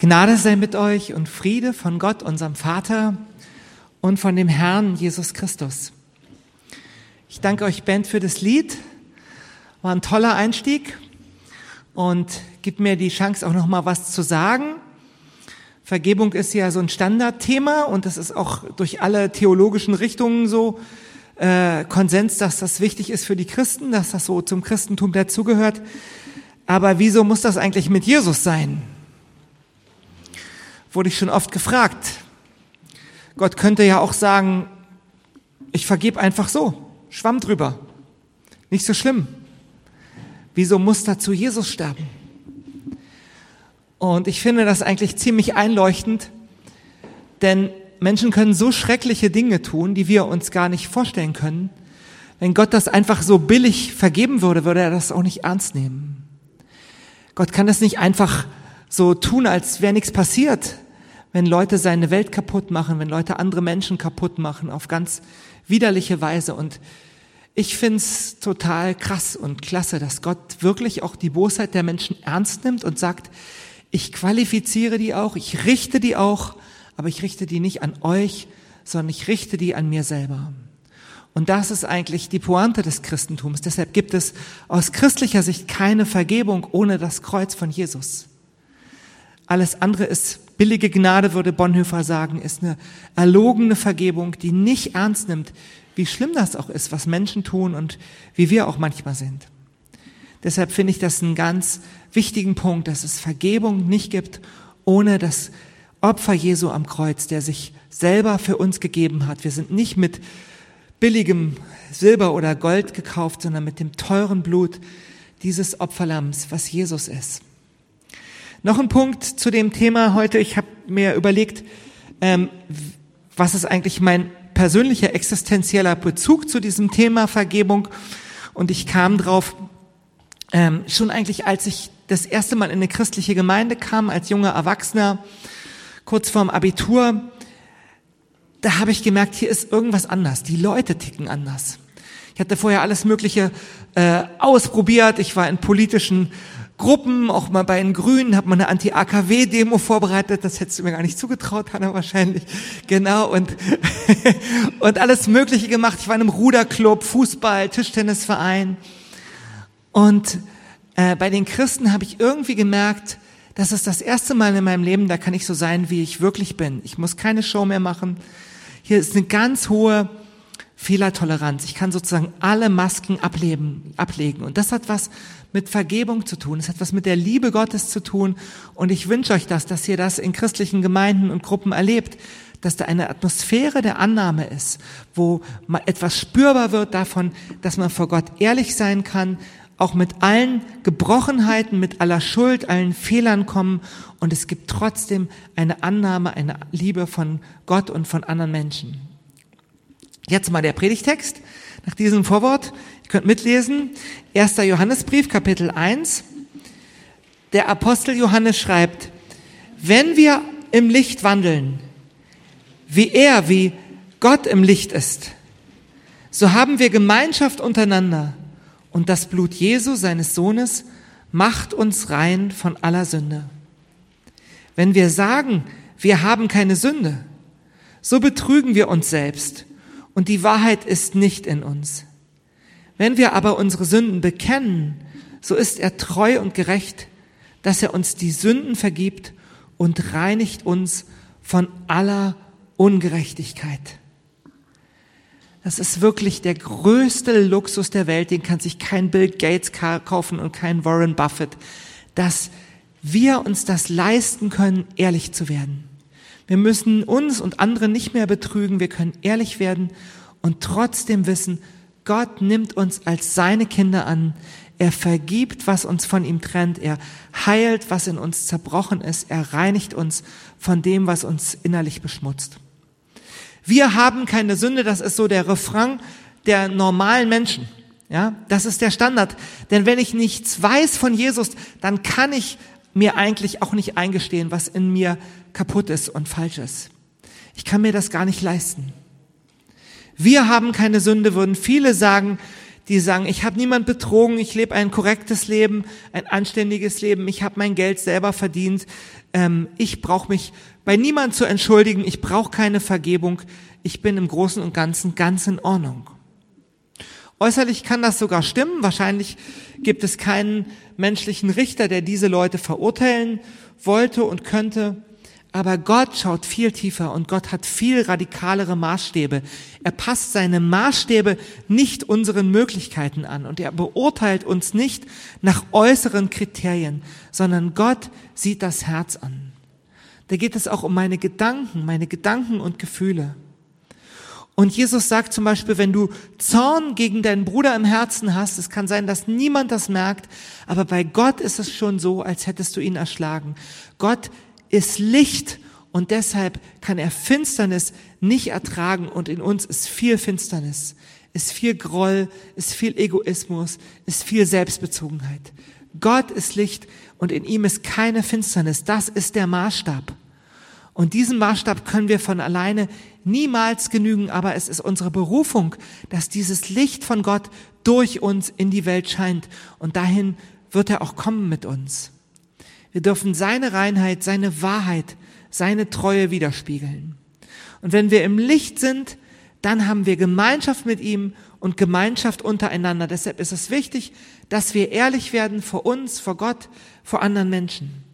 Gnade sei mit euch und Friede von Gott, unserem Vater und von dem Herrn Jesus Christus. Ich danke euch, Band, für das Lied. War ein toller Einstieg und gibt mir die Chance, auch noch mal was zu sagen. Vergebung ist ja so ein Standardthema und das ist auch durch alle theologischen Richtungen so Konsens, dass das wichtig ist für die Christen, dass das so zum Christentum dazugehört. Aber wieso muss das eigentlich mit Jesus sein? Wurde ich schon oft gefragt. Gott könnte ja auch sagen, ich vergebe einfach so, Schwamm drüber, nicht so schlimm. Wieso muss dazu Jesus sterben? Und ich finde das eigentlich ziemlich einleuchtend, denn Menschen können so schreckliche Dinge tun, die wir uns gar nicht vorstellen können. Wenn Gott das einfach so billig vergeben würde, würde er das auch nicht ernst nehmen. Gott kann das nicht einfach so tun, als wäre nichts passiert, wenn Leute seine Welt kaputt machen, wenn Leute andere Menschen kaputt machen, auf ganz widerliche Weise. Und ich find's total krass und klasse, dass Gott wirklich auch die Bosheit der Menschen ernst nimmt und sagt, ich qualifiziere die auch, ich richte die auch, aber ich richte die nicht an euch, sondern ich richte die an mir selber. Und das ist eigentlich die Pointe des Christentums. Deshalb gibt es aus christlicher Sicht keine Vergebung ohne das Kreuz von Jesus. Alles andere ist billige Gnade, würde Bonhoeffer sagen, ist eine erlogene Vergebung, die nicht ernst nimmt, wie schlimm das auch ist, was Menschen tun und wie wir auch manchmal sind. Deshalb finde ich das einen ganz wichtigen Punkt, dass es Vergebung nicht gibt ohne das Opfer Jesu am Kreuz, der sich selber für uns gegeben hat. Wir sind nicht mit billigem Silber oder Gold gekauft, sondern mit dem teuren Blut dieses Opferlamms, was Jesus ist. Noch ein Punkt zu dem Thema heute. Ich habe mir überlegt, was ist eigentlich mein persönlicher existenzieller Bezug zu diesem Thema Vergebung? Und ich kam drauf, schon eigentlich, als ich das erste Mal in eine christliche Gemeinde kam, als junger Erwachsener, kurz vorm Abitur, da habe ich gemerkt, hier ist irgendwas anders. Die Leute ticken anders. Ich hatte vorher alles Mögliche ausprobiert. Ich war in politischen Gruppen, auch mal bei den Grünen, habe mal eine Anti-AKW-Demo vorbereitet. Das hättest du mir gar nicht zugetraut, Hanna, wahrscheinlich. Genau, und alles Mögliche gemacht. Ich war in einem Ruderclub, Fußball, Tischtennisverein. Und bei den Christen habe ich irgendwie gemerkt, das ist das erste Mal in meinem Leben, da kann ich so sein, wie ich wirklich bin. Ich muss keine Show mehr machen. Hier ist eine ganz hohe Fehlertoleranz. Ich kann sozusagen alle Masken ablegen. Und das hat was mit Vergebung zu tun. Es hat was mit der Liebe Gottes zu tun. Und ich wünsche euch das, dass ihr das in christlichen Gemeinden und Gruppen erlebt, dass da eine Atmosphäre der Annahme ist, wo mal etwas spürbar wird davon, dass man vor Gott ehrlich sein kann, auch mit allen Gebrochenheiten, mit aller Schuld, allen Fehlern kommen. Und es gibt trotzdem eine Annahme, eine Liebe von Gott und von anderen Menschen. Jetzt mal der Predigtext nach diesem Vorwort. Ihr könnt mitlesen. 1. Johannesbrief, Kapitel 1. Der Apostel Johannes schreibt, wenn wir im Licht wandeln, wie Gott im Licht ist, so haben wir Gemeinschaft untereinander. Und das Blut Jesu, seines Sohnes, macht uns rein von aller Sünde. Wenn wir sagen, wir haben keine Sünde, so betrügen wir uns selbst und die Wahrheit ist nicht in uns. Wenn wir aber unsere Sünden bekennen, so ist er treu und gerecht, dass er uns die Sünden vergibt und reinigt uns von aller Ungerechtigkeit. Das ist wirklich der größte Luxus der Welt, den kann sich kein Bill Gates kaufen und kein Warren Buffett, dass wir uns das leisten können, ehrlich zu werden. Wir müssen uns und andere nicht mehr betrügen, wir können ehrlich werden und trotzdem wissen, Gott nimmt uns als seine Kinder an. Er vergibt, was uns von ihm trennt. Er heilt, was in uns zerbrochen ist. Er reinigt uns von dem, was uns innerlich beschmutzt. Wir haben keine Sünde, das ist so der Refrain der normalen Menschen. Ja, das ist der Standard. Denn wenn ich nichts weiß von Jesus, dann kann ich mir eigentlich auch nicht eingestehen, was in mir kaputt ist und falsch ist. Ich kann mir das gar nicht leisten. Wir haben keine Sünde, würden viele sagen, die sagen, ich habe niemand betrogen, ich lebe ein korrektes Leben, ein anständiges Leben, ich habe mein Geld selber verdient, ich brauche mich bei niemand zu entschuldigen, ich brauche keine Vergebung, ich bin im Großen und Ganzen ganz in Ordnung. Äußerlich kann das sogar stimmen, wahrscheinlich gibt es keinen menschlichen Richter, der diese Leute verurteilen wollte und könnte, aber Gott schaut viel tiefer und Gott hat viel radikalere Maßstäbe. Er passt seine Maßstäbe nicht unseren Möglichkeiten an und er beurteilt uns nicht nach äußeren Kriterien, sondern Gott sieht das Herz an. Da geht es auch um meine Gedanken und Gefühle. Und Jesus sagt zum Beispiel, wenn du Zorn gegen deinen Bruder im Herzen hast, es kann sein, dass niemand das merkt, aber bei Gott ist es schon so, als hättest du ihn erschlagen. Gott ist Licht und deshalb kann er Finsternis nicht ertragen und in uns ist viel Finsternis, ist viel Groll, ist viel Egoismus, ist viel Selbstbezogenheit. Gott ist Licht und in ihm ist keine Finsternis. Das ist der Maßstab. Und diesen Maßstab können wir von alleine niemals genügen, aber es ist unsere Berufung, dass dieses Licht von Gott durch uns in die Welt scheint. Und dahin wird er auch kommen mit uns. Wir dürfen seine Reinheit, seine Wahrheit, seine Treue widerspiegeln. Und wenn wir im Licht sind, dann haben wir Gemeinschaft mit ihm und Gemeinschaft untereinander. Deshalb ist es wichtig, dass wir ehrlich werden vor uns, vor Gott, vor anderen Menschen.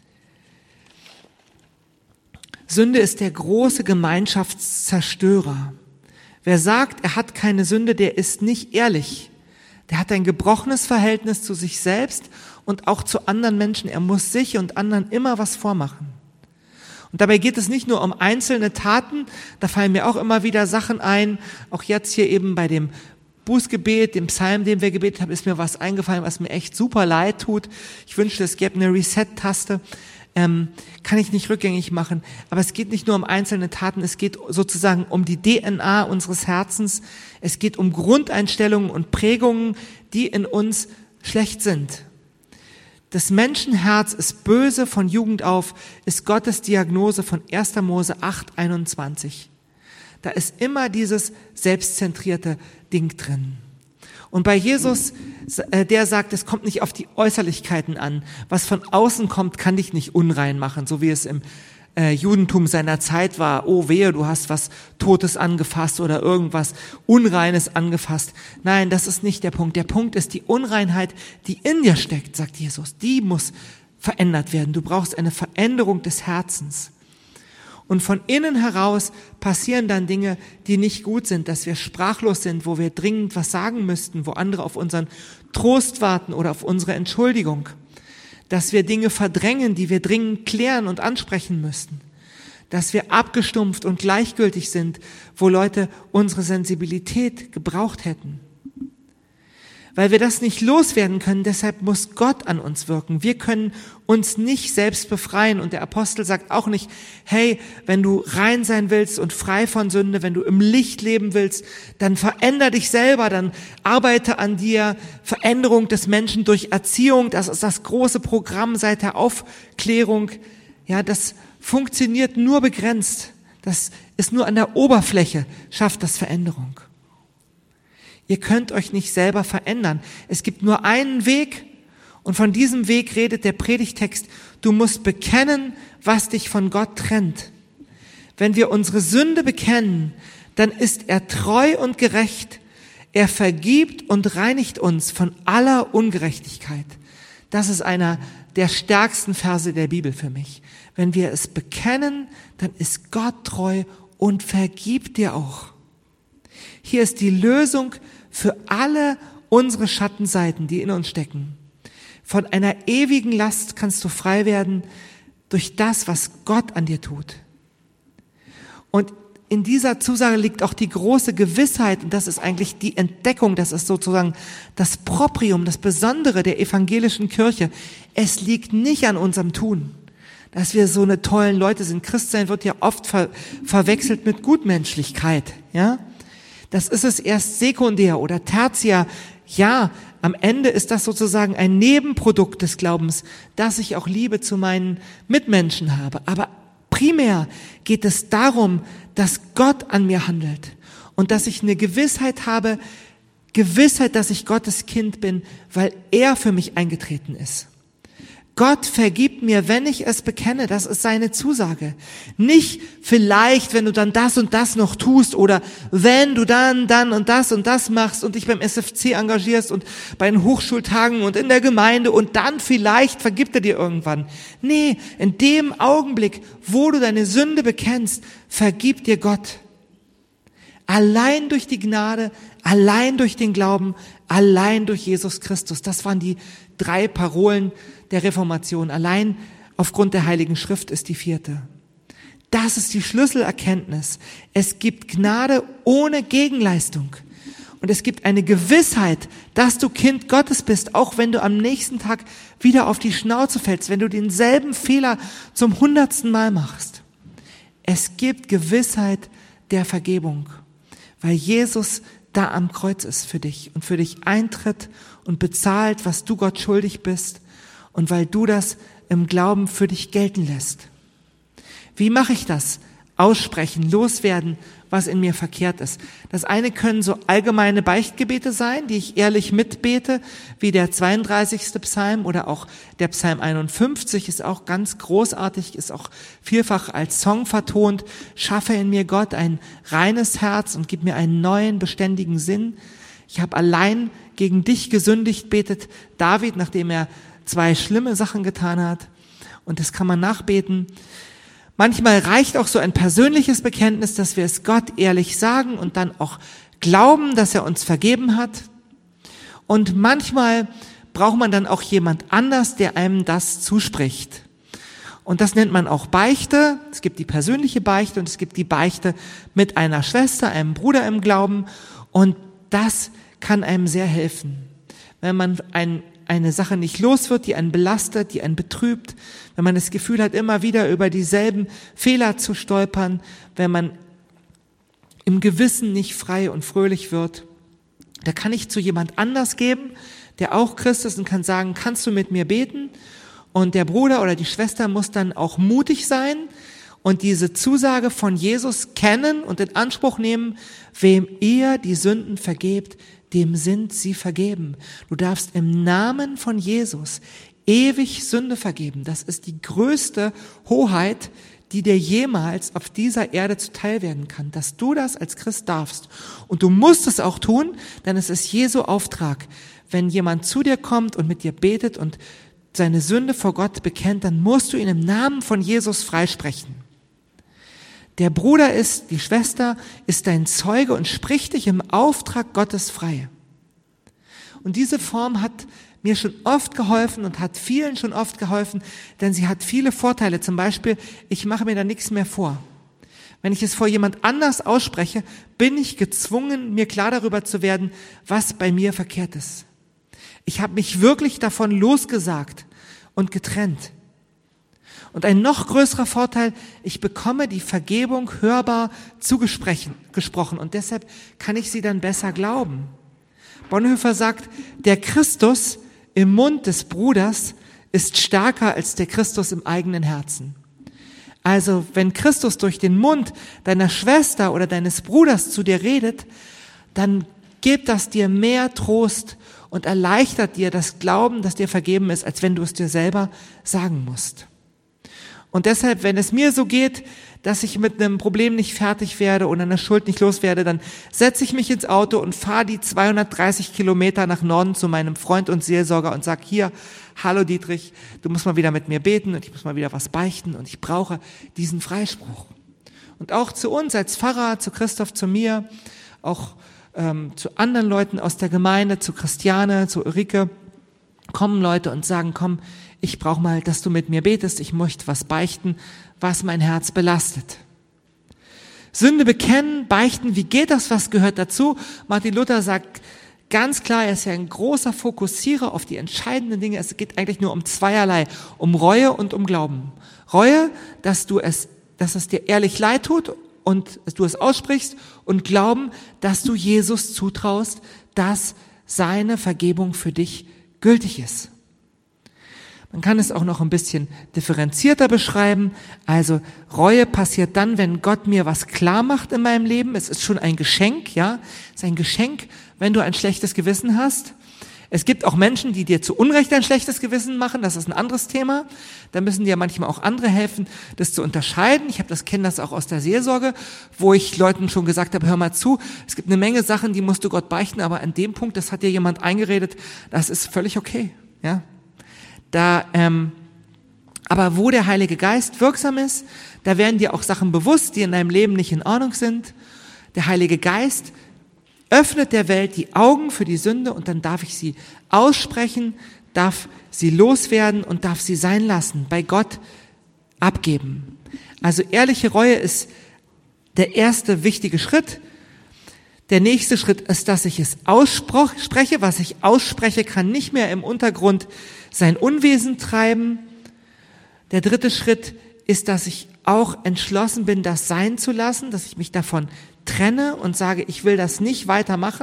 Sünde ist der große Gemeinschaftszerstörer. Wer sagt, er hat keine Sünde, der ist nicht ehrlich. Der hat ein gebrochenes Verhältnis zu sich selbst und auch zu anderen Menschen. Er muss sich und anderen immer was vormachen. Und dabei geht es nicht nur um einzelne Taten, da fallen mir auch immer wieder Sachen ein. Auch jetzt hier eben bei dem Bußgebet, dem Psalm, den wir gebetet haben, ist mir was eingefallen, was mir echt super leid tut. Ich wünschte, es gäbe eine Reset-Taste. Kann ich nicht rückgängig machen. Aber es geht nicht nur um einzelne Taten, es geht sozusagen um die DNA unseres Herzens. Es geht um Grundeinstellungen und Prägungen, die in uns schlecht sind. Das Menschenherz ist böse von Jugend auf, ist Gottes Diagnose von 1. Mose 8,21. Da ist immer dieses selbstzentrierte Ding drin. Und bei Jesus, der sagt, es kommt nicht auf die Äußerlichkeiten an. Was von außen kommt, kann dich nicht unrein machen, so wie es im Judentum seiner Zeit war. Oh wehe, du hast was Totes angefasst oder irgendwas Unreines angefasst. Nein, das ist nicht der Punkt. Der Punkt ist die Unreinheit, die in dir steckt, sagt Jesus. Die muss verändert werden. Du brauchst eine Veränderung des Herzens. Und von innen heraus passieren dann Dinge, die nicht gut sind, dass wir sprachlos sind, wo wir dringend was sagen müssten, wo andere auf unseren Trost warten oder auf unsere Entschuldigung. Dass wir Dinge verdrängen, die wir dringend klären und ansprechen müssten. Dass wir abgestumpft und gleichgültig sind, wo Leute unsere Sensibilität gebraucht hätten. Weil wir das nicht loswerden können, deshalb muss Gott an uns wirken. Wir können uns nicht selbst befreien. Und der Apostel sagt auch nicht, hey, wenn du rein sein willst und frei von Sünde, wenn du im Licht leben willst, dann veränder dich selber, dann arbeite an dir. Veränderung des Menschen durch Erziehung, das ist das große Programm seit der Aufklärung. Ja, das funktioniert nur begrenzt. Das ist nur an der Oberfläche, schafft das Veränderung. Ihr könnt euch nicht selber verändern. Es gibt nur einen Weg und von diesem Weg redet der Predigtext. Du musst bekennen, was dich von Gott trennt. Wenn wir unsere Sünde bekennen, dann ist er treu und gerecht. Er vergibt und reinigt uns von aller Ungerechtigkeit. Das ist einer der stärksten Verse der Bibel für mich. Wenn wir es bekennen, dann ist Gott treu und vergibt dir auch. Hier ist die Lösung für alle unsere Schattenseiten, die in uns stecken. Von einer ewigen Last kannst du frei werden durch das, was Gott an dir tut. Und in dieser Zusage liegt auch die große Gewissheit, und das ist eigentlich die Entdeckung, das ist sozusagen das Proprium, das Besondere der evangelischen Kirche. Es liegt nicht an unserem Tun, dass wir so eine tollen Leute sind. Christsein wird ja oft verwechselt mit Gutmenschlichkeit, ja? Das ist es erst sekundär oder tertiär. Ja, am Ende ist das sozusagen ein Nebenprodukt des Glaubens, dass ich auch Liebe zu meinen Mitmenschen habe. Aber primär geht es darum, dass Gott an mir handelt und dass ich eine Gewissheit habe, Gewissheit, dass ich Gottes Kind bin, weil er für mich eingetreten ist. Gott vergibt mir, wenn ich es bekenne. Das ist seine Zusage. Nicht vielleicht, wenn du dann das und das noch tust oder wenn du dann und das machst und dich beim SFC engagierst und bei den Hochschultagen und in der Gemeinde und dann vielleicht vergibt er dir irgendwann. Nee, in dem Augenblick, wo du deine Sünde bekennst, vergibt dir Gott. Allein durch die Gnade, allein durch den Glauben, allein durch Jesus Christus. Das waren die 3 Parolen der Reformation. Allein aufgrund der Heiligen Schrift ist die 4. Das ist die Schlüsselerkenntnis. Es gibt Gnade ohne Gegenleistung. Und es gibt eine Gewissheit, dass du Kind Gottes bist, auch wenn du am nächsten Tag wieder auf die Schnauze fällst, wenn du denselben Fehler zum 100. Mal machst. Es gibt Gewissheit der Vergebung, weil Jesus da am Kreuz ist für dich und für dich eintritt und bezahlt, was du Gott schuldig bist und weil du das im Glauben für dich gelten lässt. Wie mache ich das? Aussprechen, loswerden, was in mir verkehrt ist. Das eine können so allgemeine Beichtgebete sein, die ich ehrlich mitbete, wie der 32. Psalm oder auch der Psalm 51 ist auch ganz großartig, ist auch vielfach als Song vertont. Schaffe in mir, Gott, ein reines Herz und gib mir einen neuen, beständigen Sinn. Ich habe allein gegen dich gesündigt, betet David, nachdem er 2 schlimme Sachen getan hat. Und das kann man nachbeten. Manchmal reicht auch so ein persönliches Bekenntnis, dass wir es Gott ehrlich sagen und dann auch glauben, dass er uns vergeben hat. Und manchmal braucht man dann auch jemand anders, der einem das zuspricht. Und das nennt man auch Beichte. Es gibt die persönliche Beichte und es gibt die Beichte mit einer Schwester, einem Bruder im Glauben. Und das kann einem sehr helfen, wenn man eine Sache nicht los wird, die einen belastet, die einen betrübt, wenn man das Gefühl hat, immer wieder über dieselben Fehler zu stolpern, wenn man im Gewissen nicht frei und fröhlich wird. Da kann ich zu jemand anders geben, der auch Christ ist und kann sagen, kannst du mit mir beten? Und der Bruder oder die Schwester muss dann auch mutig sein und diese Zusage von Jesus kennen und in Anspruch nehmen, wem ihr die Sünden vergebt, dem sind sie vergeben. Du darfst im Namen von Jesus ewig Sünde vergeben. Das ist die größte Hoheit, die dir jemals auf dieser Erde zuteil werden kann, dass du das als Christ darfst. Und du musst es auch tun, denn es ist Jesu Auftrag. Wenn jemand zu dir kommt und mit dir betet und seine Sünde vor Gott bekennt, dann musst du ihn im Namen von Jesus freisprechen. Der Bruder ist, die Schwester ist dein Zeuge und spricht dich im Auftrag Gottes frei. Und diese Form hat mir schon oft geholfen und hat vielen schon oft geholfen, denn sie hat viele Vorteile. Zum Beispiel, ich mache mir da nichts mehr vor. Wenn ich es vor jemand anders ausspreche, bin ich gezwungen, mir klar darüber zu werden, was bei mir verkehrt ist. Ich habe mich wirklich davon losgesagt und getrennt. Und ein noch größerer Vorteil, ich bekomme die Vergebung hörbar zugesprochen und deshalb kann ich sie dann besser glauben. Bonhoeffer sagt, der Christus im Mund des Bruders ist stärker als der Christus im eigenen Herzen. Also wenn Christus durch den Mund deiner Schwester oder deines Bruders zu dir redet, dann gibt das dir mehr Trost und erleichtert dir das Glauben, dass dir vergeben ist, als wenn du es dir selber sagen musst. Und deshalb, wenn es mir so geht, dass ich mit einem Problem nicht fertig werde oder einer Schuld nicht loswerde, dann setze ich mich ins Auto und fahre die 230 Kilometer nach Norden zu meinem Freund und Seelsorger und sage, hier, hallo Dietrich, du musst mal wieder mit mir beten und ich muss mal wieder was beichten und ich brauche diesen Freispruch. Und auch zu uns als Pfarrer, zu Christoph, zu mir, auch zu anderen Leuten aus der Gemeinde, zu Christiane, zu Ulrike, kommen Leute und sagen, komm, ich brauche mal, dass du mit mir betest, ich möchte was beichten, was mein Herz belastet. Sünde bekennen, beichten, wie geht das, was gehört dazu? Martin Luther sagt ganz klar, er ist ja ein großer Fokussierer auf die entscheidenden Dinge. Es geht eigentlich nur um zweierlei, um Reue und um Glauben. Reue, dass es dir ehrlich leid tut und du es aussprichst, und Glauben, dass du Jesus zutraust, dass seine Vergebung für dich gültig ist. Man kann es auch noch ein bisschen differenzierter beschreiben. Also Reue passiert dann, wenn Gott mir was klar macht in meinem Leben. Es ist schon ein Geschenk, ja. Es ist ein Geschenk, wenn du ein schlechtes Gewissen hast. Es gibt auch Menschen, die dir zu Unrecht ein schlechtes Gewissen machen. Das ist ein anderes Thema. Da müssen dir manchmal auch andere helfen, das zu unterscheiden. Ich kenne das auch aus der Seelsorge, wo ich Leuten schon gesagt habe, hör mal zu, es gibt eine Menge Sachen, die musst du Gott beichten, aber an dem Punkt, das hat dir jemand eingeredet, das ist völlig okay. Ja, aber wo der Heilige Geist wirksam ist, da werden dir auch Sachen bewusst, die in deinem Leben nicht in Ordnung sind. Der Heilige Geist öffnet der Welt die Augen für die Sünde und dann darf ich sie aussprechen, darf sie loswerden und darf sie sein lassen, bei Gott abgeben. Also ehrliche Reue ist der erste wichtige Schritt. Der nächste Schritt ist, dass ich es ausspreche. Was ich ausspreche, kann nicht mehr im Untergrund sein Unwesen treiben. Der dritte Schritt ist, dass ich auch entschlossen bin, das sein zu lassen, dass ich mich davon trenne und sage, ich will das nicht weitermachen.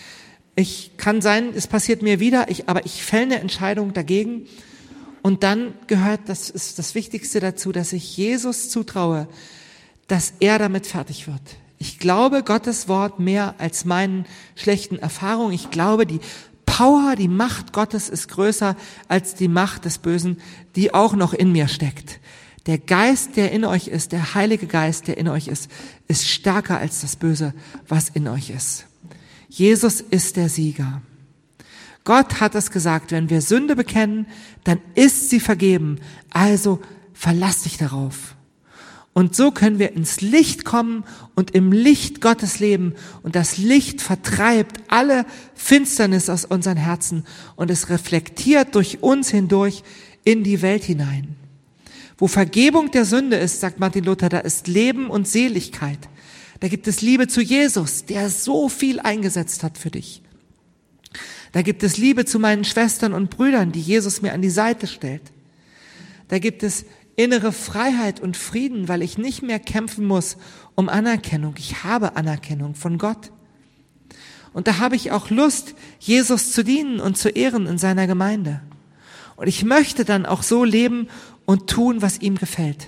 Kann sein, es passiert mir wieder, aber ich fälle eine Entscheidung dagegen. Und dann gehört, das ist das Wichtigste dazu, dass ich Jesus zutraue, dass er damit fertig wird. Ich glaube Gottes Wort mehr als meinen schlechten Erfahrungen. Ich glaube, die Power, die Macht Gottes ist größer als die Macht des Bösen, die auch noch in mir steckt. Der Geist, der in euch ist, der Heilige Geist, der in euch ist stärker als das Böse, was in euch ist. Jesus ist der Sieger. Gott hat es gesagt, wenn wir Sünde bekennen, dann ist sie vergeben. Also verlass dich darauf. Und so können wir ins Licht kommen und im Licht Gottes leben. Und das Licht vertreibt alle Finsternis aus unseren Herzen und es reflektiert durch uns hindurch in die Welt hinein. Wo Vergebung der Sünde ist, sagt Martin Luther, da ist Leben und Seligkeit. Da gibt es Liebe zu Jesus, der so viel eingesetzt hat für dich. Da gibt es Liebe zu meinen Schwestern und Brüdern, die Jesus mir an die Seite stellt. Da gibt es innere Freiheit und Frieden, weil ich nicht mehr kämpfen muss um Anerkennung. Ich habe Anerkennung von Gott. Und da habe ich auch Lust, Jesus zu dienen und zu ehren in seiner Gemeinde. Und ich möchte dann auch so leben und tun, was ihm gefällt.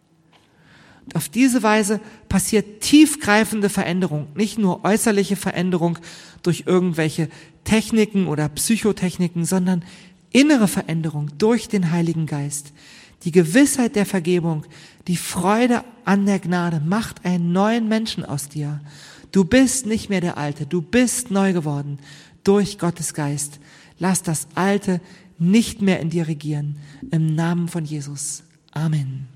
Und auf diese Weise passiert tiefgreifende Veränderung, nicht nur äußerliche Veränderung durch irgendwelche Techniken oder Psychotechniken, sondern innere Veränderung durch den Heiligen Geist. Die Gewissheit der Vergebung, die Freude an der Gnade macht einen neuen Menschen aus dir. Du bist nicht mehr der Alte, du bist neu geworden durch Gottes Geist. Lass das Alte nicht mehr in dir regieren. Im Namen von Jesus. Amen.